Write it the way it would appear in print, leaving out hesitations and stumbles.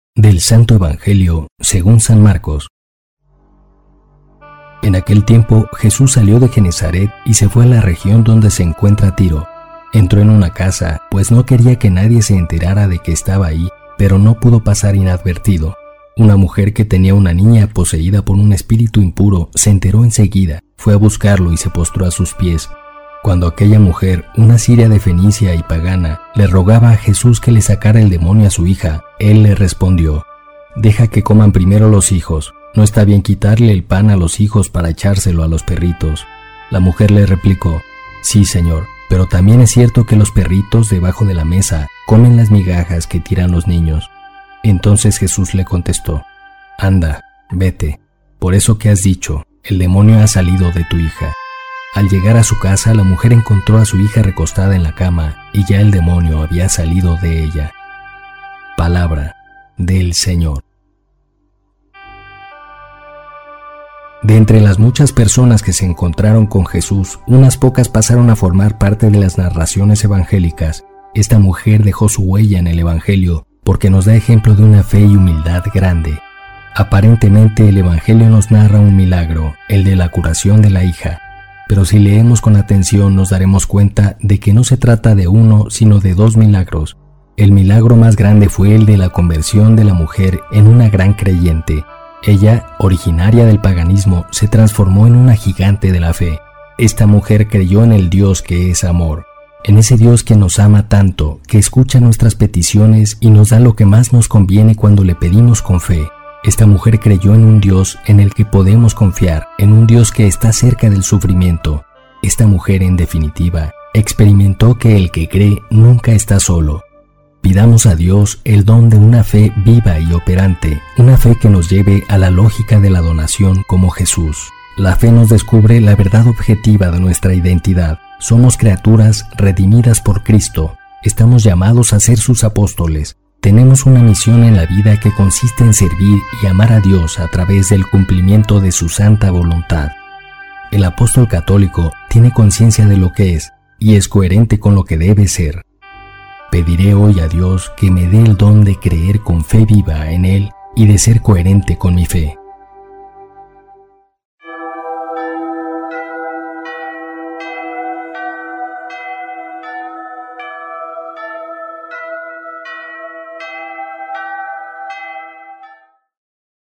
Del Santo Evangelio según San Marcos. En aquel tiempo Jesús salió de Genezaret y se fue a la región donde se encuentra Tiro. Entró en una casa, pues no quería que nadie se enterara de que estaba ahí, pero no pudo pasar inadvertido. Una mujer que tenía una niña poseída por un espíritu impuro se enteró enseguida, fue a buscarlo y se postró a sus pies. Cuando aquella mujer, una siria de Fenicia y pagana, le rogaba a Jesús que le sacara el demonio a su hija, él le respondió: «Deja que coman primero los hijos, no está bien quitarle el pan a los hijos para echárselo a los perritos». La mujer le replicó: «Sí, Señor, pero también es cierto que los perritos debajo de la mesa comen las migajas que tiran los niños». Entonces Jesús le contestó: «Anda, vete, por eso que has dicho, el demonio ha salido de tu hija». Al llegar a su casa, la mujer encontró a su hija recostada en la cama y ya el demonio había salido de ella. Palabra del Señor. De entre las muchas personas que se encontraron con Jesús, unas pocas pasaron a formar parte de las narraciones evangélicas. Esta mujer dejó su huella en el Evangelio porque nos da ejemplo de una fe y humildad grande. Aparentemente el Evangelio nos narra un milagro, el de la curación de la hija. Pero si leemos con atención nos daremos cuenta de que no se trata de uno, sino de dos milagros. El milagro más grande fue el de la conversión de la mujer en una gran creyente. Ella, originaria del paganismo, se transformó en una gigante de la fe. Esta mujer creyó en el Dios que es amor, en ese Dios que nos ama tanto, que escucha nuestras peticiones y nos da lo que más nos conviene cuando le pedimos con fe. Esta mujer creyó en un Dios en el que podemos confiar, en un Dios que está cerca del sufrimiento. Esta mujer, en definitiva, experimentó que el que cree nunca está solo. Pidamos a Dios el don de una fe viva y operante, una fe que nos lleve a la lógica de la donación como Jesús. La fe nos descubre la verdad objetiva de nuestra identidad. Somos criaturas redimidas por Cristo. Estamos llamados a ser sus apóstoles. Tenemos una misión en la vida que consiste en servir y amar a Dios a través del cumplimiento de su santa voluntad. El apóstol católico tiene conciencia de lo que es y es coherente con lo que debe ser. Pediré hoy a Dios que me dé el don de creer con fe viva en Él y de ser coherente con mi fe.